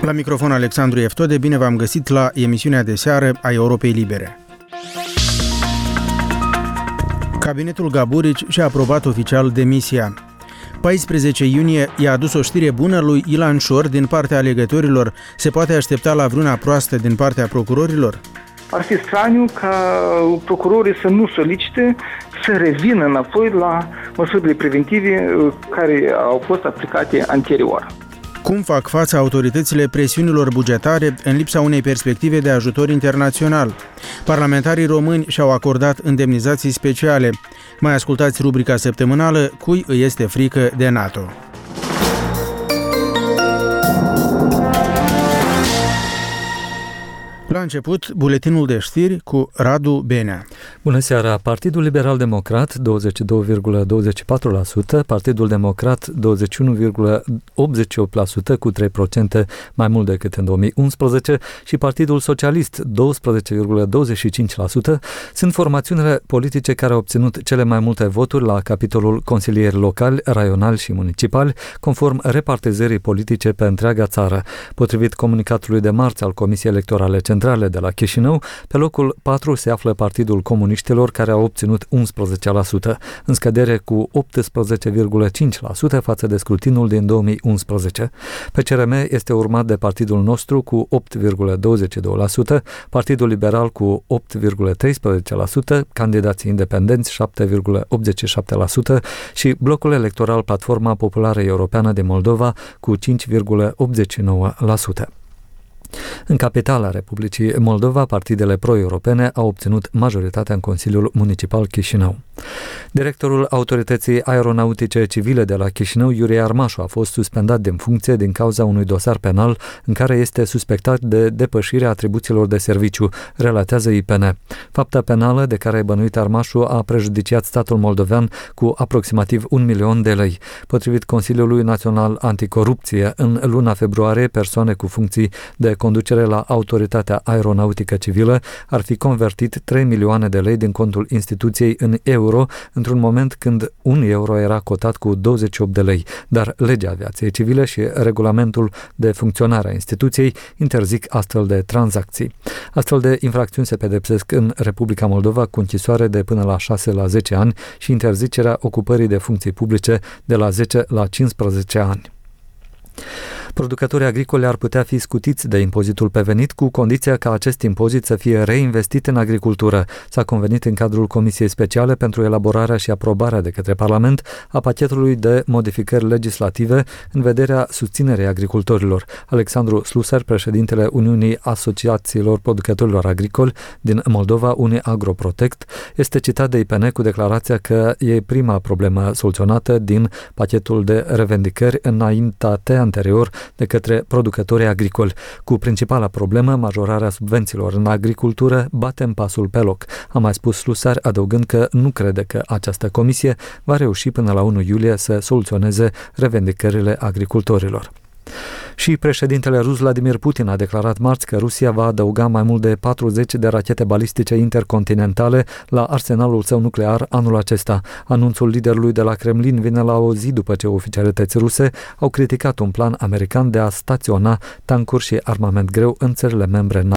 La microfon Alexandru Eftode, bine v-am găsit la emisiunea de seară a Europei Libere. Cabinetul Gaburici și-a aprobat oficial demisia. 14 iunie i-a adus o știre bună lui Ilan Șor din partea alegătorilor. Se poate aștepta la vreuna proastă din partea procurorilor? Ar fi straniu ca procurorii să nu solicite să revină înapoi la măsurile preventive care au fost aplicate anterior. Cum fac față autoritățile presiunilor bugetare în lipsa unei perspective de ajutor internațional? Parlamentarii români și-au acordat indemnizații speciale. Mai ascultați rubrica săptămânală Cui îi este frică de NATO? La început, buletinul de știri cu Radu Benea. Bună seara! Partidul Liberal Democrat 22,24%, Partidul Democrat 21,88% cu 3% mai mult decât în 2011 și Partidul Socialist 12,25% sunt formațiunile politice care au obținut cele mai multe voturi la capitolul consilieri locali, raionali și municipali, conform repartizării politice pe întreaga țară. Potrivit comunicatului de marți al Comisiei Electorale Centrale de la Chișinău, pe locul 4 se află Partidul Comuniștilor, care a obținut 11%, în scădere cu 18,5% față de scrutinul din 2011. PCRM este urmat de Partidul Nostru cu 8,22%, Partidul Liberal cu 8,13%, candidații independenți 7,87% și blocul electoral Platforma Populară Europeană de Moldova cu 5,89%. În capitala Republicii Moldova, partidele pro-europene au obținut majoritatea în Consiliul Municipal Chișinău. Directorul Autorității Aeronautice Civile de la Chișinău, Iurie Armașu, a fost suspendat din funcție din cauza unui dosar penal în care este suspectat de depășirea atribuțiilor de serviciu, relatează IPN. Fapta penală de care e bănuit Armașu a prejudiciat statul moldovean cu aproximativ 1 milion de lei. Potrivit Consiliului Național Anticorupție, în luna februarie, persoane cu funcții de conducere la Autoritatea Aeronautică Civilă ar fi convertit 3 milioane de lei din contul instituției în euro, într-un moment când 1 euro era cotat cu 28 de lei, dar legea aviației civile și regulamentul de funcționare a instituției interzic astfel de tranzacții. Astfel de infracțiuni se pedepsesc în Republica Moldova cu închisoare de până la 6 la 10 ani și interzicerea ocupării de funcții publice de la 10 la 15 ani. Producătorii agricoli ar putea fi scutiți de impozitul pe venit cu condiția ca acest impozit să fie reinvestit în agricultură. S-a convenit în cadrul Comisiei Speciale pentru elaborarea și aprobarea de către Parlament a pachetului de modificări legislative în vederea susținerii agricultorilor. Alexandru Slusar, președintele Uniunii Asociațiilor Producătorilor Agricoli din Moldova, Uniagroprotect, este citat de IPN cu declarația că e prima problemă soluționată din pachetul de revendicări înaintate anterior de către producătorii agricoli. Cu principala problemă, majorarea subvențiilor în agricultură, batem pasul pe loc, a mai spus Slusar, adăugând că nu crede că această comisie va reuși până la 1 iulie să soluționeze revendicările agricultorilor. Și președintele rus Vladimir Putin a declarat marți că Rusia va adăuga mai mult de 40 de rachete balistice intercontinentale la arsenalul său nuclear anul acesta. Anunțul liderului de la Kremlin vine la o zi după ce oficialități ruse au criticat un plan american de a staționa tancuri și armament greu în țările membre NATO.